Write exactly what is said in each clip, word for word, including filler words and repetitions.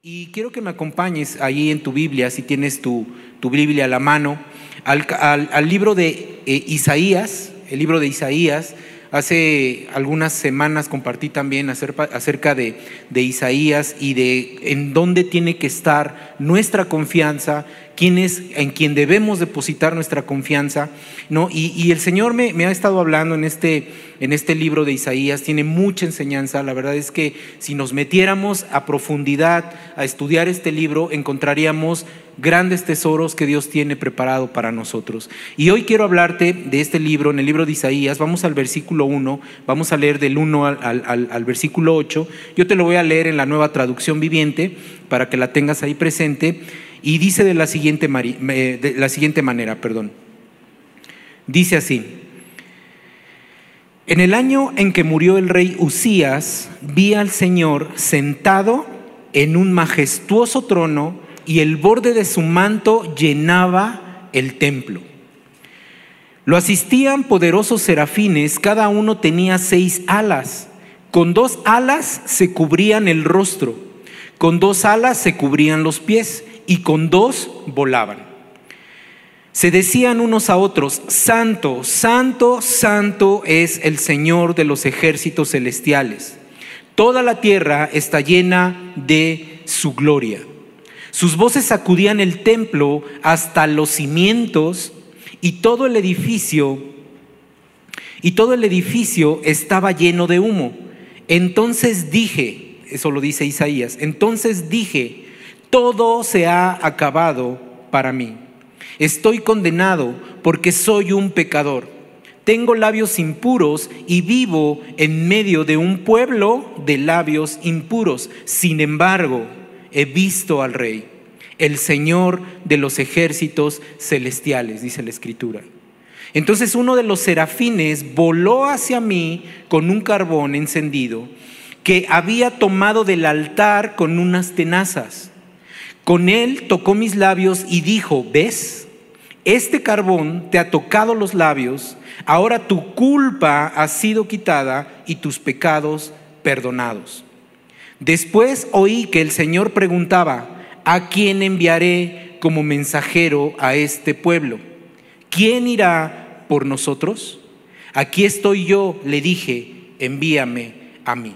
Y quiero que me acompañes ahí en tu Biblia, si tienes tu, tu Biblia a la mano, al, al, al libro de eh, Isaías, el libro de Isaías. Hace algunas semanas compartí también acerca, acerca de, de Isaías y de en dónde tiene que estar nuestra confianza, quién es en quien debemos depositar nuestra confianza, ¿no? Y, y el Señor me, me ha estado hablando en este, en este libro de Isaías. Tiene mucha enseñanza. La verdad es que si nos metiéramos a profundidad a estudiar este libro, encontraríamos grandes tesoros que Dios tiene preparado para nosotros. Y hoy quiero hablarte de este libro, en el libro de Isaías. Vamos al versículo uno, vamos a leer del uno al, al, al versículo ocho. Yo te lo voy a leer en la Nueva Traducción Viviente para que la tengas ahí presente. Y dice de la siguiente, de la siguiente manera, perdón. Dice así: en el año en que murió el rey Uzías, vi al Señor sentado en un majestuoso trono, y el borde de su manto llenaba el templo. Lo asistían poderosos serafines, cada uno tenía seis alas. Con dos alas se cubrían el rostro, con dos alas se cubrían los pies, y con dos volaban. Se decían unos a otros: Santo, santo, santo es el Señor de los ejércitos celestiales. Toda la tierra está llena de su gloria. Sus voces sacudían el templo hasta los cimientos, y todo el edificio y todo el edificio estaba lleno de humo. Entonces dije, eso lo dice Isaías, entonces dije: todo se ha acabado para mí. Estoy condenado porque soy un pecador. Tengo labios impuros y vivo en medio de un pueblo de labios impuros. Sin embargo, he visto al Rey, el Señor de los ejércitos celestiales, dice la Escritura. Entonces uno de los serafines voló hacia mí con un carbón encendido que había tomado del altar con unas tenazas. Con él tocó mis labios y dijo: ¿ves? Este carbón te ha tocado los labios, ahora tu culpa ha sido quitada y tus pecados perdonados. Después oí que el Señor preguntaba: ¿a quién enviaré como mensajero a este pueblo? ¿Quién irá por nosotros? Aquí estoy yo, le dije, envíame a mí.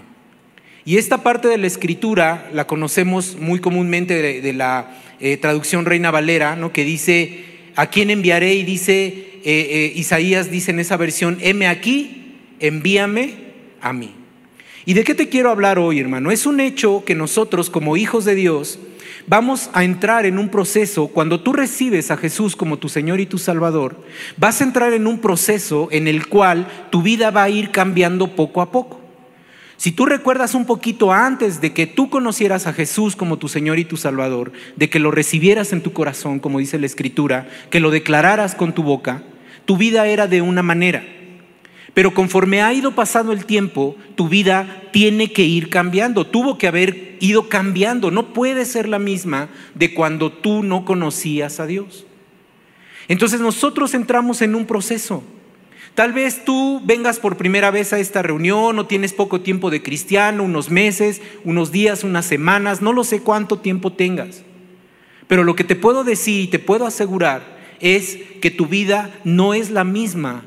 Y esta parte de la Escritura la conocemos muy comúnmente de, de la eh, traducción Reina Valera, ¿no? Que dice: ¿a quién enviaré? Y dice, eh, eh, Isaías dice en esa versión: heme aquí, envíame a mí. ¿Y de qué te quiero hablar hoy, hermano? Es un hecho que nosotros, como hijos de Dios, vamos a entrar en un proceso. Cuando tú recibes a Jesús como tu Señor y tu Salvador, vas a entrar en un proceso en el cual tu vida va a ir cambiando poco a poco. Si tú recuerdas un poquito antes de que tú conocieras a Jesús como tu Señor y tu Salvador, de que lo recibieras en tu corazón, como dice la Escritura, que lo declararas con tu boca, tu vida era de una manera. Pero conforme ha ido pasando el tiempo, tu vida tiene que ir cambiando, tuvo que haber ido cambiando. No puede ser la misma de cuando tú no conocías a Dios. Entonces nosotros entramos en un proceso. Tal vez tú vengas por primera vez a esta reunión o tienes poco tiempo de cristiano, unos meses, unos días, unas semanas, no lo sé cuánto tiempo tengas. Pero lo que te puedo decir y te puedo asegurar es que tu vida no es la misma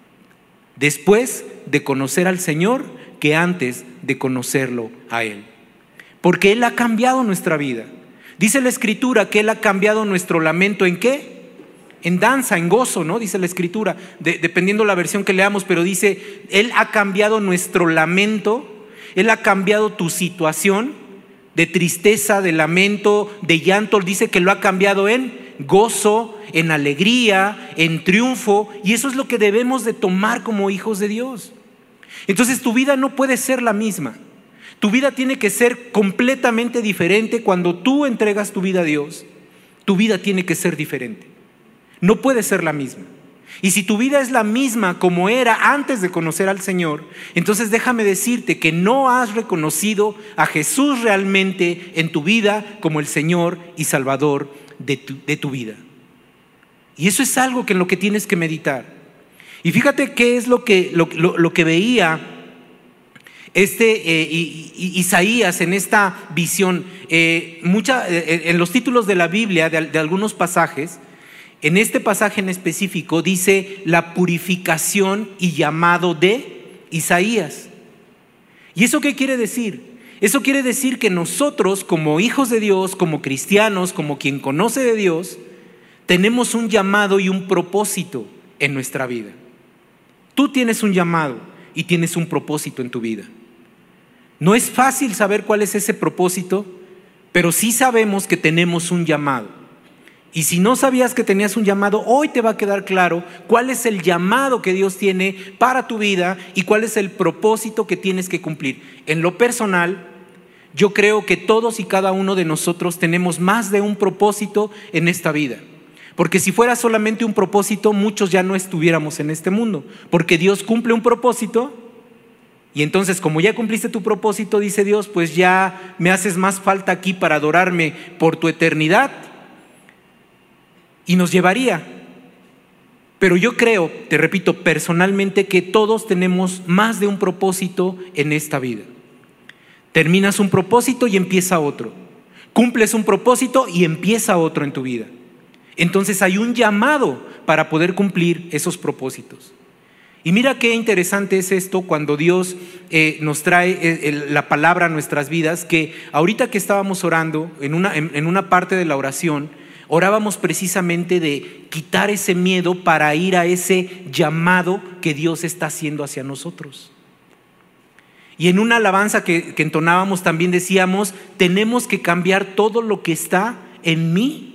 después de conocer al Señor que antes de conocerlo a Él. Porque Él ha cambiado nuestra vida. Dice la Escritura que Él ha cambiado nuestro lamento ¿en qué? En danza, en gozo, ¿no? Dice la Escritura, de, dependiendo la versión que leamos, pero dice: Él ha cambiado nuestro lamento, Él ha cambiado tu situación de tristeza, de lamento, de llanto. Dice que lo ha cambiado en gozo, en alegría, en triunfo, y eso es lo que debemos de tomar como hijos de Dios. Entonces tu vida no puede ser la misma. Tu vida tiene que ser completamente diferente. Cuando tú entregas tu vida a Dios, tu vida tiene que ser diferente. No puede ser la misma. Y si tu vida es la misma como era antes de conocer al Señor, entonces déjame decirte que no has reconocido a Jesús realmente en tu vida como el Señor y Salvador de tu, de tu vida. Y eso es algo que en lo que tienes que meditar. Y fíjate qué es lo que, lo, lo, lo que veía Este eh, Isaías en esta visión, eh, mucha, eh, en los títulos de la Biblia, de, de algunos pasajes, en este pasaje en específico dice la purificación y llamado de Isaías. ¿Y eso qué quiere decir? Eso quiere decir que nosotros como hijos de Dios, como cristianos, como quien conoce de Dios, tenemos un llamado y un propósito en nuestra vida. Tú tienes un llamado y tienes un propósito en tu vida. No es fácil saber cuál es ese propósito, pero sí sabemos que tenemos un llamado. Y si no sabías que tenías un llamado, hoy te va a quedar claro cuál es el llamado que Dios tiene para tu vida y cuál es el propósito que tienes que cumplir. En lo personal, yo creo que todos y cada uno de nosotros tenemos más de un propósito en esta vida. Porque si fuera solamente un propósito, muchos ya no estuviéramos en este mundo. Porque Dios cumple un propósito y entonces como ya cumpliste tu propósito, dice Dios, pues ya me haces más falta aquí para adorarme por tu eternidad. Y nos llevaría. Pero yo creo, te repito, personalmente que todos tenemos más de un propósito en esta vida. Terminas un propósito y empieza otro. Cumples un propósito y empieza otro en tu vida. Entonces hay un llamado para poder cumplir esos propósitos. Y mira qué interesante es esto cuando Dios eh, nos trae eh, la palabra a nuestras vidas, que ahorita que estábamos orando, en una, en, en una parte de la oración, orábamos precisamente de quitar ese miedo para ir a ese llamado que Dios está haciendo hacia nosotros. Y en una alabanza que, que entonábamos también decíamos, tenemos que cambiar todo lo que está en mí.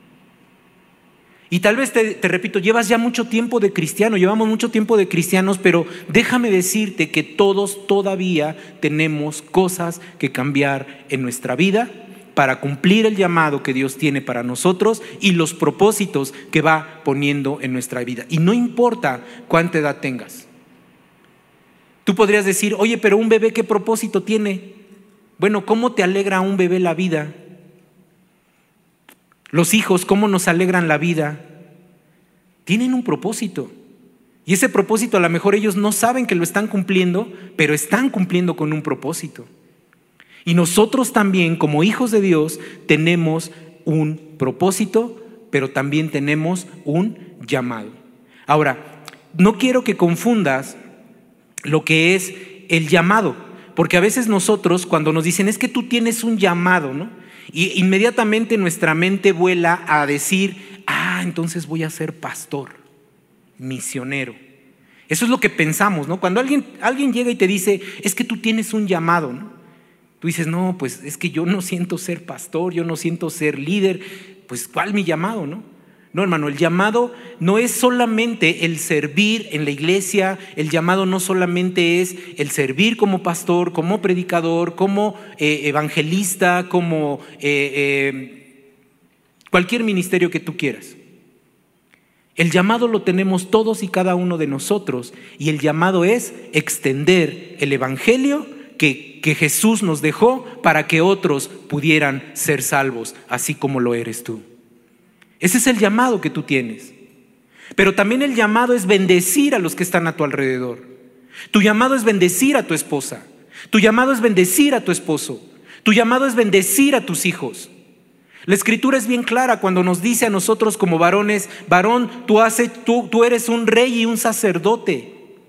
Y tal vez te, te repito, llevas ya mucho tiempo de cristiano, llevamos mucho tiempo de cristianos, pero déjame decirte que todos todavía tenemos cosas que cambiar en nuestra vida para cumplir el llamado que Dios tiene para nosotros y los propósitos que va poniendo en nuestra vida. Y no importa cuánta edad tengas. Tú podrías decir, oye, pero un bebé, ¿qué propósito tiene? Bueno, ¿cómo te alegra a un bebé la vida? Los hijos, ¿cómo nos alegran la vida? Tienen un propósito. Y ese propósito a lo mejor ellos no saben que lo están cumpliendo, pero están cumpliendo con un propósito. Y nosotros también, como hijos de Dios, tenemos un propósito, pero también tenemos un llamado. Ahora, no quiero que confundas lo que es el llamado, porque a veces nosotros cuando nos dicen es que tú tienes un llamado, ¿no? Y inmediatamente nuestra mente vuela a decir, ah, entonces voy a ser pastor, misionero. Eso es lo que pensamos, ¿no? Cuando alguien, alguien llega y te dice, es que tú tienes un llamado, ¿no? Tú dices, no, pues es que yo no siento ser pastor, yo no siento ser líder, pues ¿cuál mi llamado, no? No, hermano, el llamado no es solamente el servir en la iglesia, el llamado no solamente es el servir como pastor, como predicador, como eh, evangelista, como eh, eh, cualquier ministerio que tú quieras. El llamado lo tenemos todos y cada uno de nosotros y el llamado es extender el evangelio que, que Jesús nos dejó para que otros pudieran ser salvos, así como lo eres tú. Ese es el llamado que tú tienes. Pero también el llamado es bendecir a los que están a tu alrededor. Tu llamado es bendecir a tu esposa. Tu llamado es bendecir a tu esposo. Tu llamado es bendecir a tus hijos. La escritura es bien clara cuando nos dice a nosotros como varones, varón, tú, haces, tú, tú eres un rey y un sacerdote.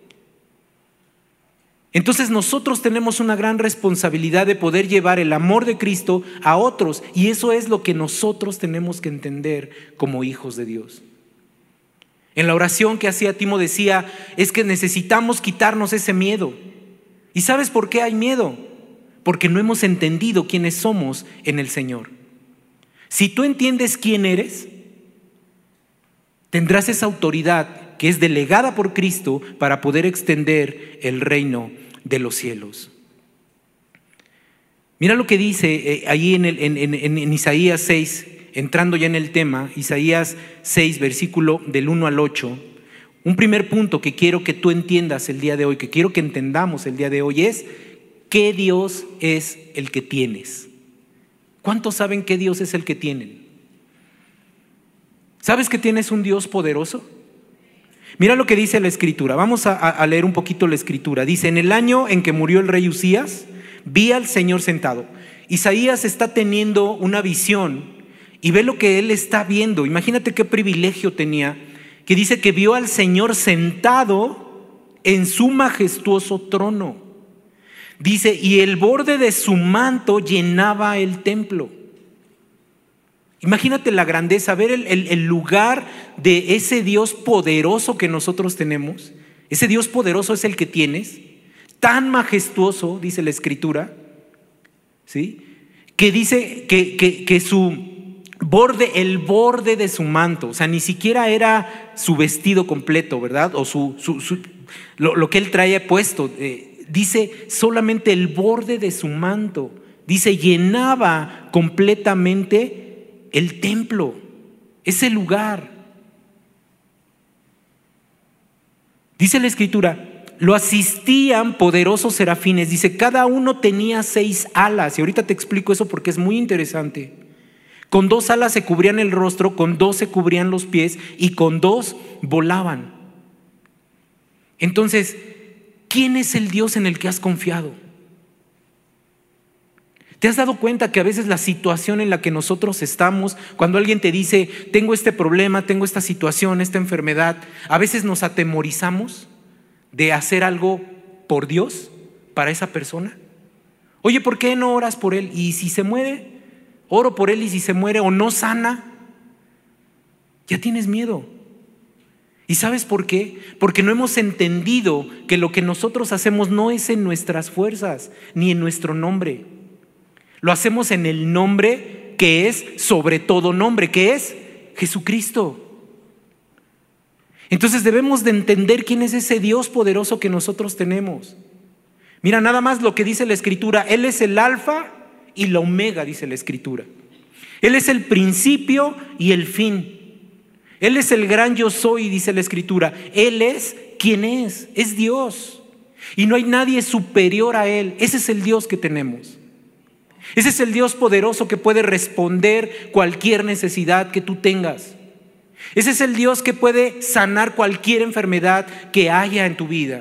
Entonces nosotros tenemos una gran responsabilidad de poder llevar el amor de Cristo a otros y eso es lo que nosotros tenemos que entender como hijos de Dios. En la oración que hacía Timo decía, es que necesitamos quitarnos ese miedo. ¿Y sabes por qué hay miedo? Porque no hemos entendido quiénes somos en el Señor. Si tú entiendes quién eres, tendrás esa autoridad que es delegada por Cristo para poder extender el reino de los cielos. Mira lo que dice eh, allí en, el, en, en, en Isaías seis, entrando ya en el tema, Isaías seis, versículo del uno al ocho. Un primer punto que quiero que tú entiendas el día de hoy, que quiero que entendamos el día de hoy es ¿qué Dios es el que tienes? ¿Cuántos saben qué Dios es el que tienen? ¿Sabes que tienes un Dios poderoso? Mira lo que dice la Escritura. Vamos a, a leer un poquito la Escritura. Dice, en el año en que murió el rey Usías, vi al Señor sentado. Isaías está teniendo una visión y ve lo que él está viendo. Imagínate qué privilegio tenía, que dice que vio al Señor sentado en su majestuoso trono. Dice, y el borde de su manto llenaba el templo. Imagínate la grandeza, ver el, el, el lugar de ese Dios poderoso que nosotros tenemos. Ese Dios poderoso es el que tienes, tan majestuoso, dice la Escritura, ¿sí? Que dice que, que, que su borde, el borde de su manto, o sea, ni siquiera era su vestido completo, ¿verdad? O su, su, su lo, lo que él trae puesto, eh, dice solamente el borde de su manto, dice llenaba completamente el templo, ese lugar. Dice la Escritura, lo asistían poderosos serafines. Dice, cada uno tenía seis alas. Y ahorita te explico eso porque es muy interesante. Con dos alas se cubrían el rostro, con dos se cubrían los pies y con dos volaban. Entonces, ¿quién es el Dios en el que has confiado? ¿Te has dado cuenta que a veces la situación en la que nosotros estamos, cuando alguien te dice, tengo este problema, tengo esta situación, esta enfermedad, a veces nos atemorizamos de hacer algo por Dios para esa persona? Oye, ¿por qué no oras por él? ¿Y si se muere? Oro por él y si se muere o no sana, ya tienes miedo. ¿Y sabes por qué? Porque no hemos entendido que lo que nosotros hacemos no es en nuestras fuerzas ni en nuestro nombre. Lo hacemos en el nombre que es sobre todo nombre, que es Jesucristo. Entonces debemos de entender quién es ese Dios poderoso que nosotros tenemos. Mira nada más lo que dice la Escritura. Él es el alfa y la omega, dice la Escritura. Él es el principio y el fin. Él es el gran yo soy, dice la Escritura. Él es quien es, es Dios. Y no hay nadie superior a Él. Ese es el Dios que tenemos. Ese es el Dios poderoso que puede responder cualquier necesidad que tú tengas. Ese es el Dios que puede sanar cualquier enfermedad que haya en tu vida.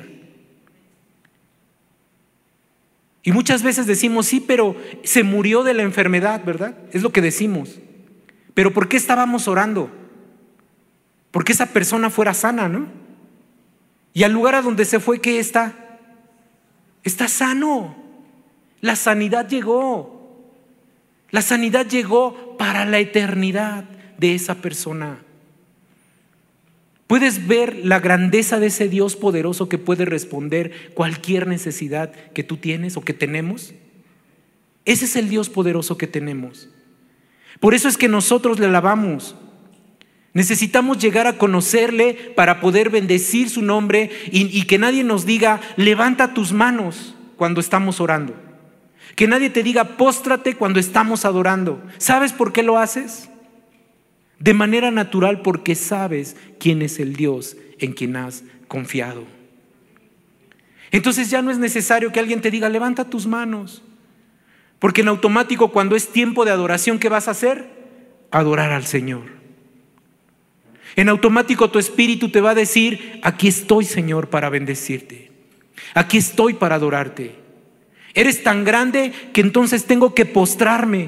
Y muchas veces decimos, sí, pero se murió de la enfermedad, ¿verdad? Es lo que decimos. Pero ¿por qué estábamos orando? Porque esa persona fuera sana, ¿no? Y al lugar a donde se fue, ¿qué está? Está sano. La sanidad llegó. La sanidad llegó para la eternidad de esa persona. ¿Puedes ver la grandeza de ese Dios poderoso que puede responder cualquier necesidad que tú tienes o que tenemos? Ese es el Dios poderoso que tenemos. Por eso es que nosotros le alabamos. Necesitamos llegar a conocerle para poder bendecir su nombre y, y que nadie nos diga, levanta tus manos cuando estamos orando. Que nadie te diga, póstrate cuando estamos adorando. ¿Sabes por qué lo haces? De manera natural, porque sabes quién es el Dios en quien has confiado. Entonces ya no es necesario que alguien te diga, levanta tus manos. Porque en automático, cuando es tiempo de adoración, ¿qué vas a hacer? Adorar al Señor. En automático tu espíritu te va a decir, aquí estoy, Señor, para bendecirte. Aquí estoy para adorarte. Eres tan grande que entonces tengo que postrarme.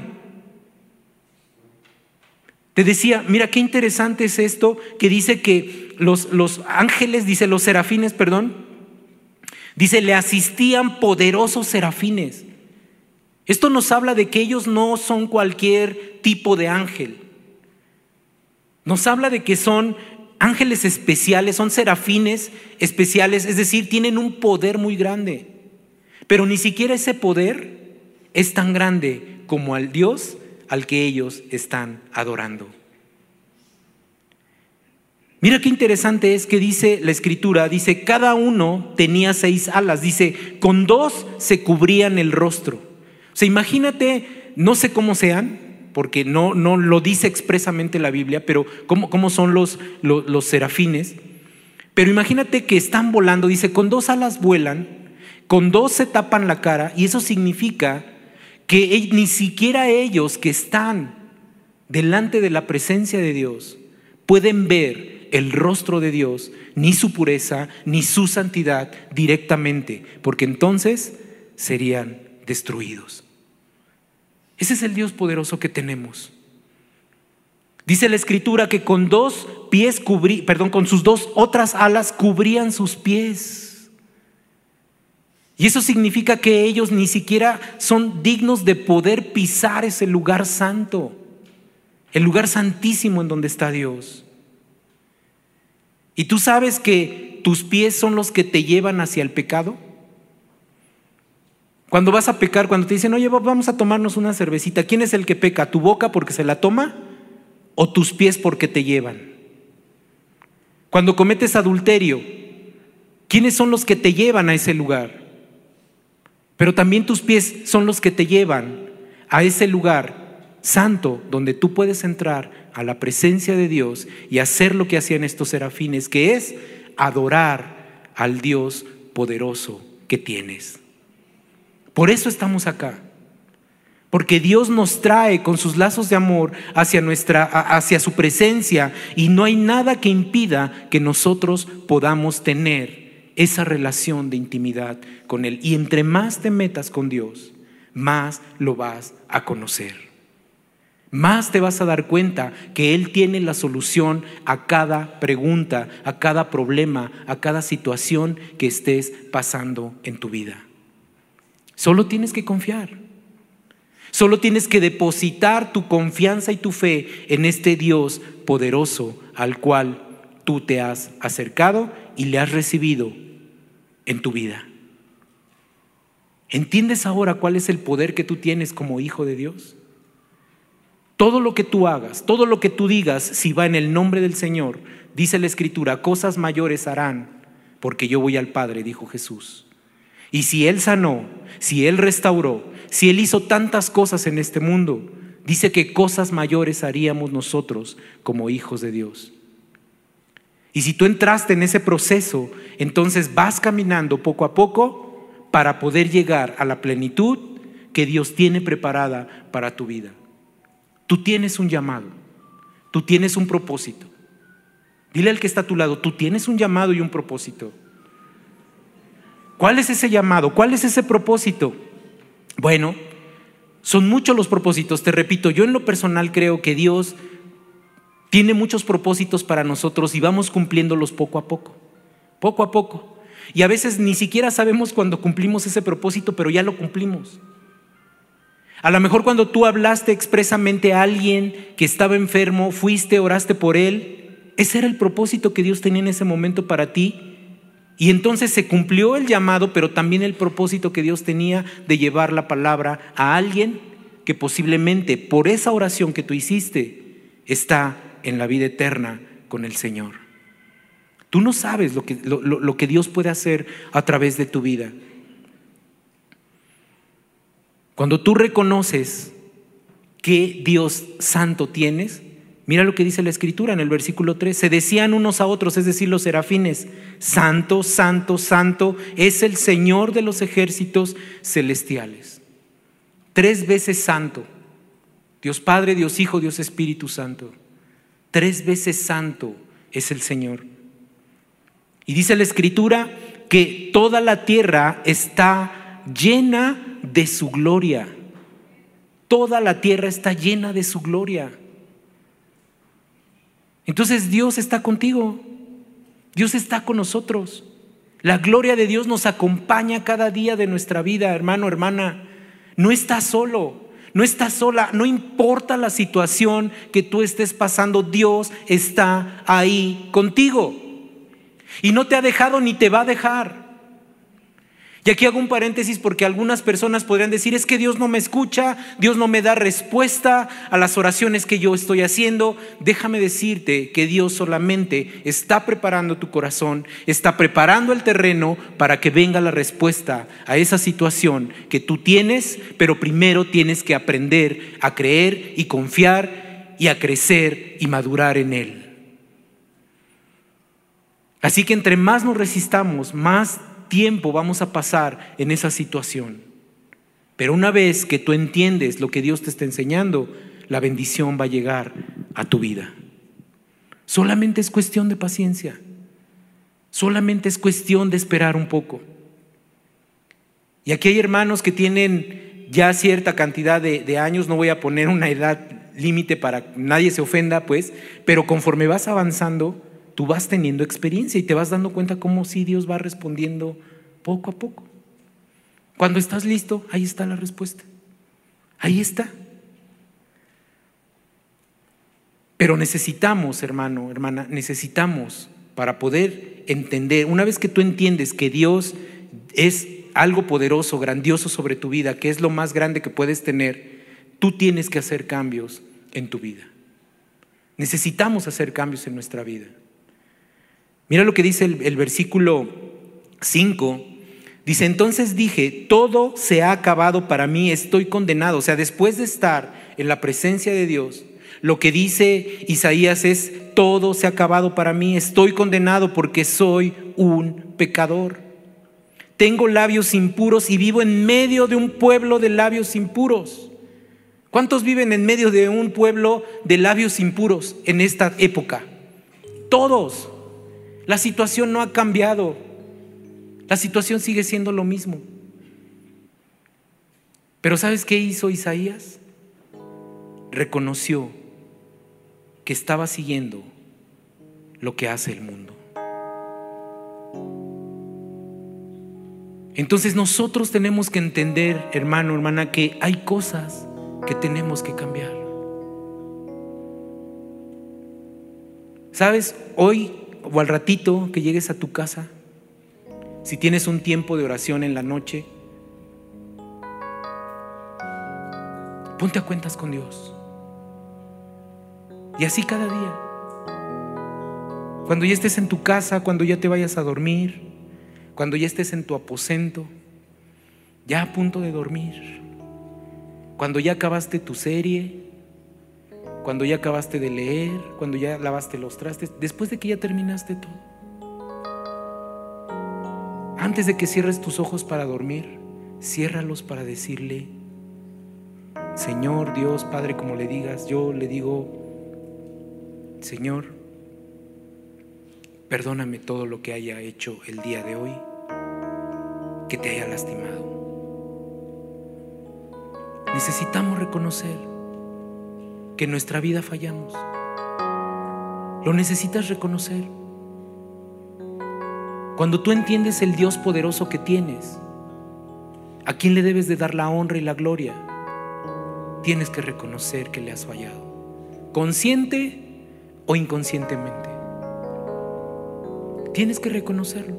Te decía, mira qué interesante es esto que dice que los, los ángeles, dice los serafines, perdón, dice le asistían poderosos serafines. Esto nos habla de que ellos no son cualquier tipo de ángel. Nos habla de que son ángeles especiales, son serafines especiales, es decir, tienen un poder muy grande. Pero ni siquiera ese poder es tan grande como al Dios al que ellos están adorando. Mira qué interesante es que dice la Escritura, dice, cada uno tenía seis alas, dice, con dos se cubrían el rostro. O sea, imagínate, no sé cómo sean, porque no, no lo dice expresamente la Biblia, pero cómo, cómo son los, los, los serafines. Pero imagínate que están volando, dice, con dos alas vuelan, con dos se tapan la cara, y eso significa que ni siquiera ellos que están delante de la presencia de Dios pueden ver el rostro de Dios, ni su pureza, ni su santidad directamente, porque entonces serían destruidos. Ese es el Dios poderoso que tenemos. Dice la Escritura que con dos pies cubrí, perdón, con sus dos otras alas cubrían sus pies. Y eso significa que ellos ni siquiera son dignos de poder pisar ese lugar santo, el lugar santísimo en donde está Dios. ¿Y tú sabes que tus pies son los que te llevan hacia el pecado? Cuando vas a pecar, cuando te dicen, oye, vamos a tomarnos una cervecita, ¿quién es el que peca? ¿Tu boca porque se la toma o tus pies porque te llevan? Cuando cometes adulterio, ¿quiénes son los que te llevan a ese lugar? Pero también tus pies son los que te llevan a ese lugar santo donde tú puedes entrar a la presencia de Dios y hacer lo que hacían estos serafines, que es adorar al Dios poderoso que tienes. Por eso estamos acá, porque Dios nos trae con sus lazos de amor hacia, nuestra, hacia su presencia, y no hay nada que impida que nosotros podamos tener esa relación de intimidad con Él. Y entre más te metas con Dios, más lo vas a conocer. Más te vas a dar cuenta que Él tiene la solución a cada pregunta, a cada problema, a cada situación que estés pasando en tu vida. Solo tienes que confiar. Solo tienes que depositar tu confianza y tu fe en este Dios poderoso al cual tú te has acercado y le has recibido en tu vida. ¿Entiendes ahora cuál es el poder que tú tienes como hijo de Dios? Todo lo que tú hagas, todo lo que tú digas, si va en el nombre del Señor, dice la Escritura, cosas mayores harán, porque yo voy al Padre, dijo Jesús. Y si Él sanó, si Él restauró, si Él hizo tantas cosas en este mundo, dice que cosas mayores haríamos nosotros como hijos de Dios. Y si tú entraste en ese proceso, entonces vas caminando poco a poco para poder llegar a la plenitud que Dios tiene preparada para tu vida. Tú tienes un llamado, tú tienes un propósito. Dile al que está a tu lado, tú tienes un llamado y un propósito. ¿Cuál es ese llamado? ¿Cuál es ese propósito? Bueno, son muchos los propósitos. Te repito, yo en lo personal creo que Dios tiene muchos propósitos para nosotros y vamos cumpliéndolos poco a poco, poco a poco. Y a veces ni siquiera sabemos cuando cumplimos ese propósito, pero ya lo cumplimos. A lo mejor cuando tú hablaste expresamente a alguien que estaba enfermo, fuiste, oraste por él, ese era el propósito que Dios tenía en ese momento para ti. Y entonces se cumplió el llamado, pero también el propósito que Dios tenía de llevar la palabra a alguien que posiblemente por esa oración que tú hiciste está en la vida eterna con el Señor. Tú no sabes lo que, lo, lo, lo que Dios puede hacer a través de tu vida. Cuando tú reconoces que Dios santo tienes, mira lo que dice la Escritura en el versículo tres. Se decían unos a otros, es decir, los serafines, santo, santo, santo es el Señor de los ejércitos celestiales. Tres veces santo. Dios Padre, Dios Hijo, Dios Espíritu Santo. Tres veces santo es el Señor. Y dice la Escritura que toda la tierra está llena de su gloria. Toda la tierra está llena de su gloria. Entonces Dios está contigo, Dios está con nosotros. La gloria de Dios nos acompaña cada día de nuestra vida, hermano, hermana. No estás solo, no estás sola, no importa la situación que tú estés pasando, Dios está ahí contigo. Y no te ha dejado ni te va a dejar. Y aquí hago un paréntesis porque algunas personas podrían decir, es que Dios no me escucha, Dios no me da respuesta a las oraciones que yo estoy haciendo. Déjame decirte que Dios solamente está preparando tu corazón, está preparando el terreno para que venga la respuesta a esa situación que tú tienes, pero primero tienes que aprender a creer y confiar y a crecer y madurar en Él. Así que entre más nos resistamos, más tiempo vamos a pasar en esa situación. Pero una vez que tú entiendes lo que Dios te está enseñando, la bendición va a llegar a tu vida. Solamente es cuestión de paciencia. Solamente es cuestión de esperar un poco. Y aquí hay hermanos que tienen ya cierta cantidad de, de años, no voy a poner una edad límite para que nadie se ofenda, pues, pero conforme vas avanzando, tú vas teniendo experiencia y te vas dando cuenta cómo sí Dios va respondiendo poco a poco. Cuando estás listo, ahí está la respuesta. Ahí está. Pero necesitamos, hermano, hermana, necesitamos para poder entender, una vez que tú entiendes que Dios es algo poderoso, grandioso sobre tu vida, que es lo más grande que puedes tener, tú tienes que hacer cambios en tu vida. Necesitamos hacer cambios en nuestra vida. Mira lo que dice el, el versículo cinco. Dice, entonces dije, todo se ha acabado para mí, estoy condenado. O sea, después de estar en la presencia de Dios, lo que dice Isaías es, todo se ha acabado para mí, estoy condenado porque soy un pecador. Tengo labios impuros y vivo en medio de un pueblo de labios impuros. ¿Cuántos viven en medio de un pueblo de labios impuros en esta época? Todos. La situación no ha cambiado. La situación sigue siendo lo mismo. Pero ¿sabes qué hizo Isaías? Reconoció que estaba siguiendo lo que hace el mundo. Entonces nosotros tenemos que entender, hermano, hermana, que hay cosas que tenemos que cambiar. ¿Sabes? Hoy o al ratito que llegues a tu casa, si tienes un tiempo de oración en la noche, ponte a cuentas con Dios. Y así cada día. Cuando ya estés en tu casa, cuando ya te vayas a dormir, cuando ya estés en tu aposento, ya a punto de dormir, cuando ya acabaste tu serie, cuando ya acabaste de leer, cuando ya lavaste los trastes, después de que ya terminaste todo, antes de que cierres tus ojos para dormir, ciérralos para decirle, Señor Dios, Padre, como le digas, yo le digo, Señor, perdóname todo lo que haya hecho el día de hoy, que te haya lastimado. Necesitamos reconocer que en nuestra vida fallamos. Lo necesitas reconocer. Cuando tú entiendes el Dios poderoso que tienes, a quién le debes de dar la honra y la gloria, tienes que reconocer que le has fallado, consciente o inconscientemente. Tienes que reconocerlo.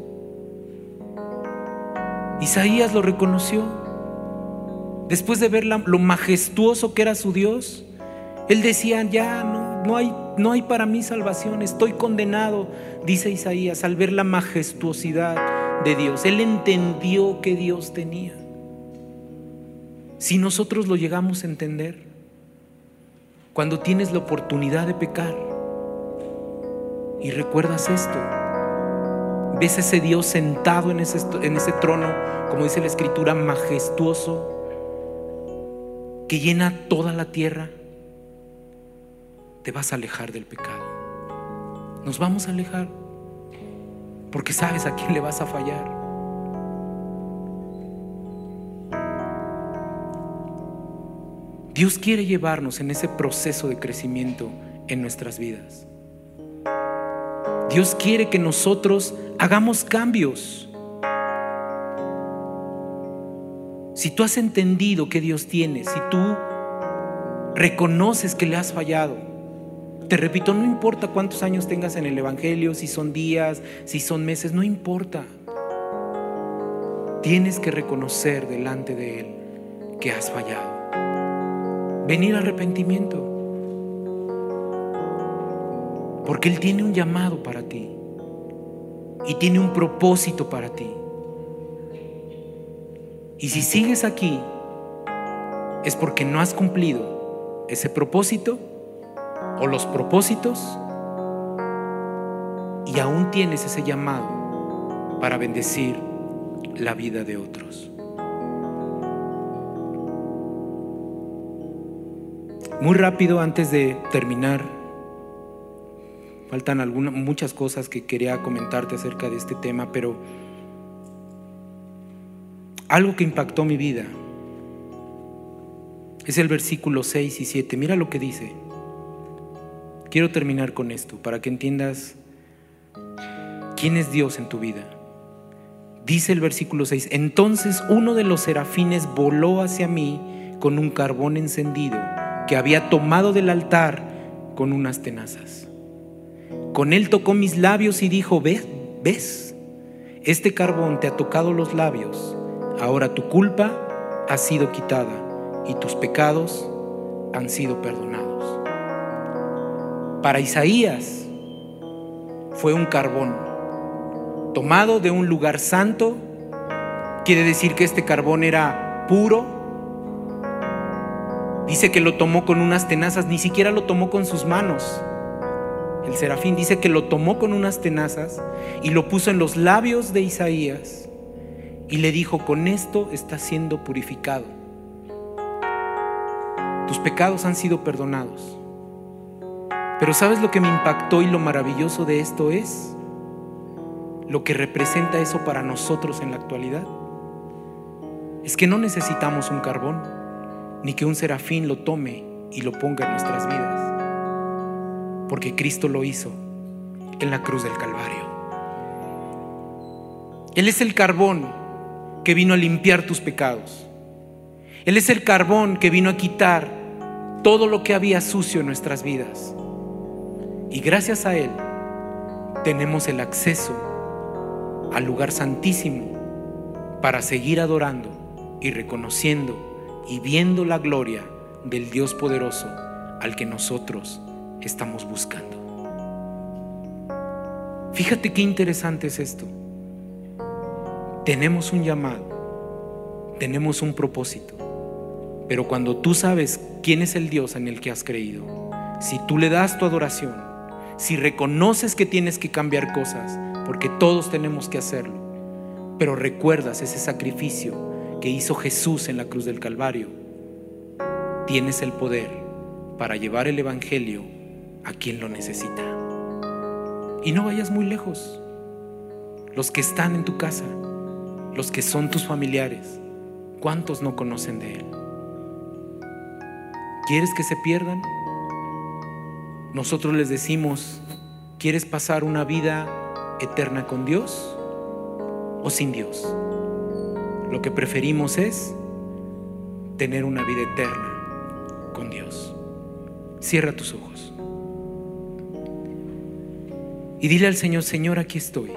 Isaías lo reconoció. Después de ver la, lo majestuoso que era su Dios, él decía, ya no, no hay, no hay para mí salvación, estoy condenado, dice Isaías, al ver la majestuosidad de Dios. Él entendió que Dios tenía. Si nosotros lo llegamos a entender, cuando tienes la oportunidad de pecar y recuerdas esto, ves ese Dios sentado en ese, en ese trono, como dice la Escritura, majestuoso, que llena toda la tierra, te vas a alejar del pecado. Nos vamos a alejar porque sabes a quién le vas a fallar. Dios quiere llevarnos en ese proceso de crecimiento en nuestras vidas. Dios quiere que nosotros hagamos cambios. Si tú has entendido que Dios tiene, si tú reconoces que le has fallado, te repito, no importa cuántos años tengas en el Evangelio, si son días, si son meses, no importa. Tienes que reconocer delante de Él que has fallado. Venir al arrepentimiento. Porque Él tiene un llamado para ti y tiene un propósito para ti. Y si sigues aquí, es porque no has cumplido ese propósito o los propósitos y aún tienes ese llamado para bendecir la vida de otros. Muy rápido, antes de terminar, Faltan algunas, muchas cosas que quería comentarte acerca de este tema, pero algo que impactó mi vida es el versículo seis y siete. Mira lo que dice. Quiero terminar con esto para que entiendas quién es Dios en tu vida. Dice el versículo seis: entonces uno de los serafines voló hacia mí con un carbón encendido que había tomado del altar con unas tenazas. Con él tocó mis labios y dijo: ¿Ves? ¿Ves? Este carbón te ha tocado los labios. Ahora tu culpa ha sido quitada y tus pecados han sido perdonados. Para Isaías fue un carbón tomado de un lugar santo. Quiere decir que este carbón era puro. Dice que lo tomó con unas tenazas, ni siquiera lo tomó con sus manos. El serafín dice que lo tomó con unas tenazas y lo puso en los labios de Isaías y le dijo: con esto estás siendo purificado. Tus pecados han sido perdonados. Pero ¿sabes lo que me impactó y lo maravilloso de esto es? Lo que representa eso para nosotros en la actualidad. Es que no necesitamos un carbón, ni que un serafín lo tome y lo ponga en nuestras vidas. Porque Cristo lo hizo en la cruz del Calvario. Él es el carbón que vino a limpiar tus pecados. Él es el carbón que vino a quitar todo lo que había sucio en nuestras vidas. Y gracias a Él tenemos el acceso al lugar santísimo para seguir adorando y reconociendo y viendo la gloria del Dios poderoso al que nosotros estamos buscando. Fíjate qué interesante es esto. Tenemos un llamado, tenemos un propósito, pero cuando tú sabes quién es el Dios en el que has creído, si tú le das tu adoración, si reconoces que tienes que cambiar cosas, porque todos tenemos que hacerlo, pero recuerdas ese sacrificio que hizo Jesús en la cruz del Calvario, tienes el poder para llevar el evangelio a quien lo necesita. Y no vayas muy lejos. Los que están en tu casa, los que son tus familiares, ¿cuántos no conocen de Él? ¿Quieres que se pierdan? Nosotros les decimos: ¿quieres pasar una vida eterna con Dios o sin Dios? Lo que preferimos es tener una vida eterna con Dios. Cierra tus ojos y dile al Señor: Señor, aquí estoy.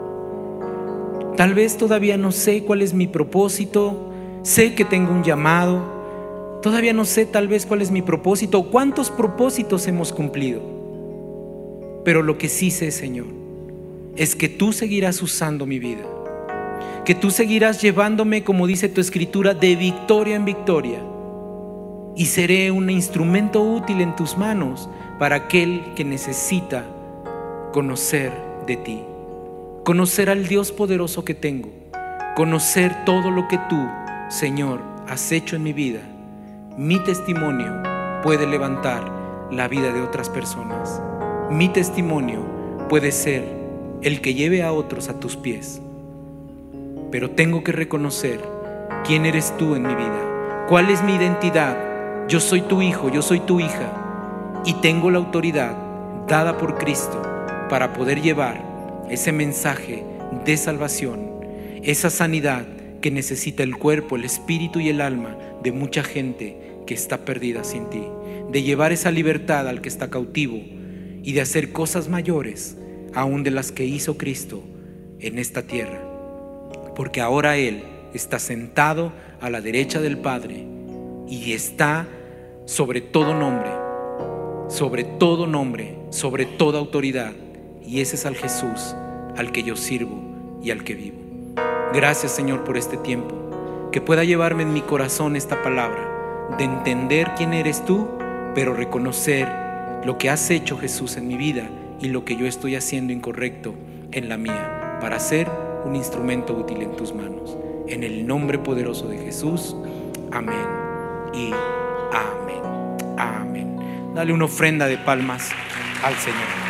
Tal vez todavía no sé cuál es mi propósito. Sé que tengo un llamado. Todavía no sé tal vez cuál es mi propósito o cuántos propósitos hemos cumplido. Pero lo que sí sé, Señor, es que tú seguirás usando mi vida, que tú seguirás llevándome, como dice tu escritura, de victoria en victoria, y seré un instrumento útil en tus manos para aquel que necesita conocer de ti, conocer al Dios poderoso que tengo, conocer todo lo que tú, Señor, has hecho en mi vida. Mi testimonio puede levantar la vida de otras personas. Mi testimonio puede ser el que lleve a otros a tus pies. Pero tengo que reconocer quién eres tú en mi vida, cuál es mi identidad. Yo soy tu hijo, yo soy tu hija, y tengo la autoridad dada por Cristo para poder llevar ese mensaje de salvación, esa sanidad que necesita el cuerpo, el espíritu y el alma de mucha gente que está perdida sin ti, de llevar esa libertad al que está cautivo y de hacer cosas mayores aún de las que hizo Cristo en esta tierra, porque ahora Él está sentado a la derecha del Padre y está sobre todo nombre, sobre todo nombre, sobre toda autoridad, y ese es al Jesús al que yo sirvo y al que vivo. Gracias, Señor, por este tiempo, que pueda llevarme en mi corazón esta palabra de entender quién eres tú, pero reconocer lo que has hecho, Jesús, en mi vida y lo que yo estoy haciendo incorrecto en la mía, para ser un instrumento útil en tus manos. En el nombre poderoso de Jesús, amén y amén. Amén. Dale una ofrenda de palmas al Señor.